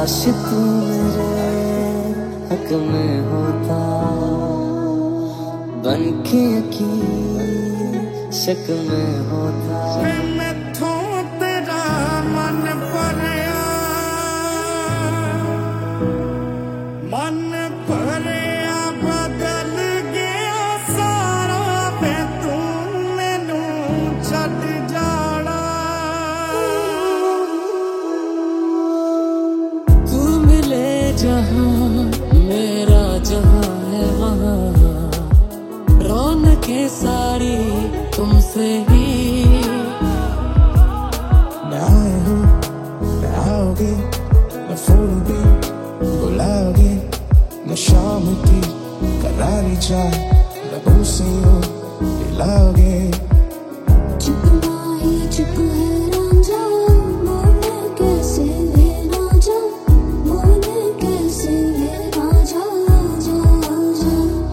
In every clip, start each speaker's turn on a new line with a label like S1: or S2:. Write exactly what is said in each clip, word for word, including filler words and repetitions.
S1: काश तू मेरे हक में होता, बन के यकीन शक में होता।
S2: मैं तो तेरा मन भरिया, मन भरिया बदल गया सारा, मैं तू मैनू छड्ड जाना।
S1: तू मिले जहां मेरा जहां है वहां, रौनकें सारी तुमसे ही।
S2: मैं आए हूँ, मैं आओगे, मैं फूल भी बुलाओगे, मैं शाम की करारी चाह लबों से यूं पिलाओगे।
S3: चुप माही चुप है रांझा, मोने कैसे ले रांझा, मोने कैसे ले रांझा, आजा आजा।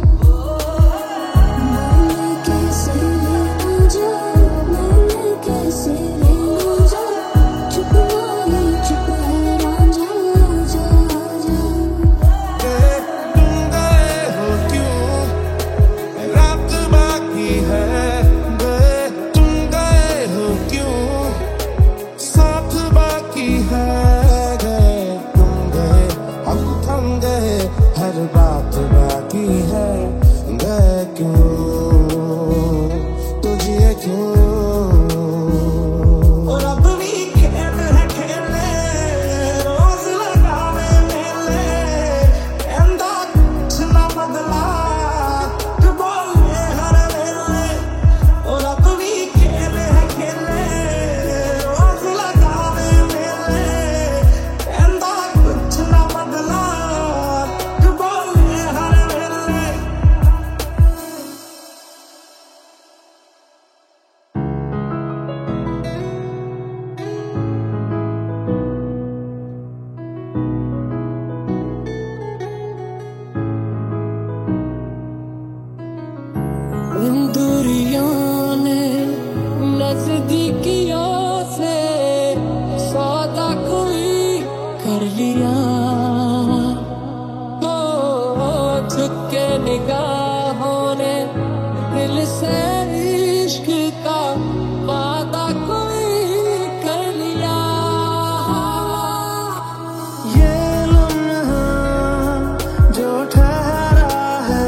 S3: मोने कैसे ले रांझा, मोने कैसे ले रांझा, चुप माही चुप है रांझा, आजा आजा।
S2: तुम गए हो क्यों, रात बाकी है। तुम गए हो क्यों, साथ बाकी है। गए तुम गए, हम थम गए, हर बात बाकी है। गए क्यों, तुझे क्यों। और अपनी खेल है खेले, रोज लगावे मेले, कहंदा कुछ ना बदला, तू बोले हर वेले। और अपनी खेल है खेले, रोज लगावे मेले, कहंदा कुछ ना बदला, तू बोले हर वेले।
S1: इन दूरियों ने नजदीकियों से सौदा कोई कर लिया। ओ, झुक के निगाहों ने दिल से इश्क का वादा कोई कर लिया।
S2: ये लम्हा जो ठहरा है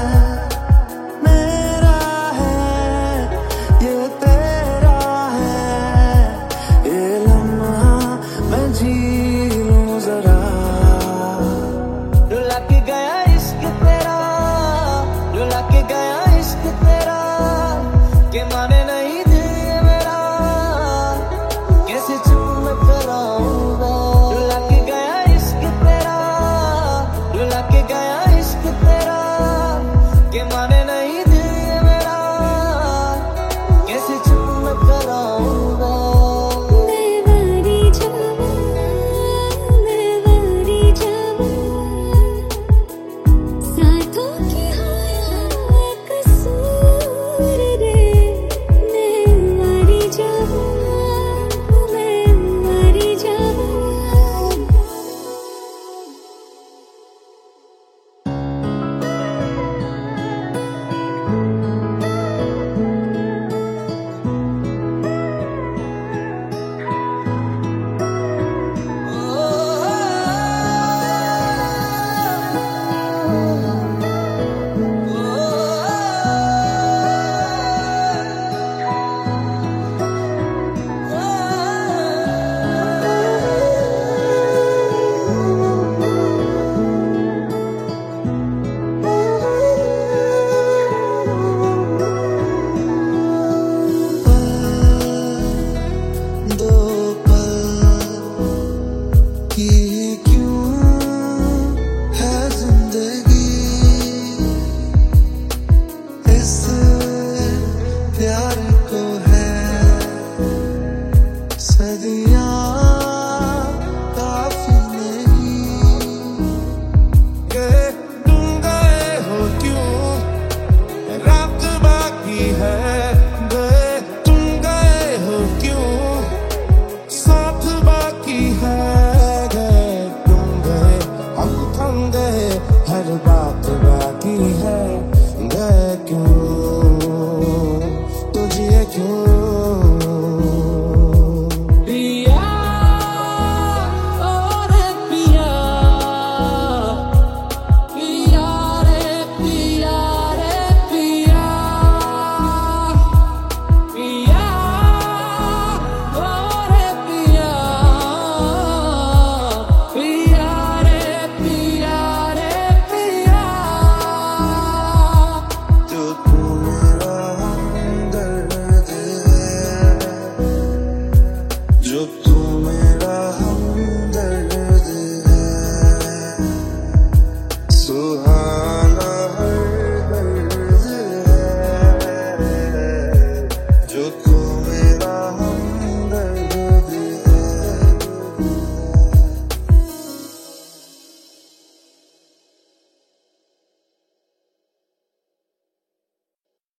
S2: मेरा है, ये तेरा है। ये लम्हा मैं जी लूं जरा।
S1: रुला के गया इश्क तेरा, रुला के गया इश्क तेरा, के माने नहीं दिल ये मेरा, कैसे चुप मैं कराऊंगा। रुला के गया इश्क तेरा, रुला के गया इश्क तेरा, के माने नहीं दिल ये मेरा, कैसे चुप मैं कराऊंगा।
S3: मेवारी जवान, मेवारी जवान, साथों की होया कसूर रे। मेवारी जवान, मेवारी जवान।
S2: दो पल की क्यों है जिंदगी, इस प्यार को है सदियां काफी नहीं। गए तुम गए हो क्यों, रात बाकी है।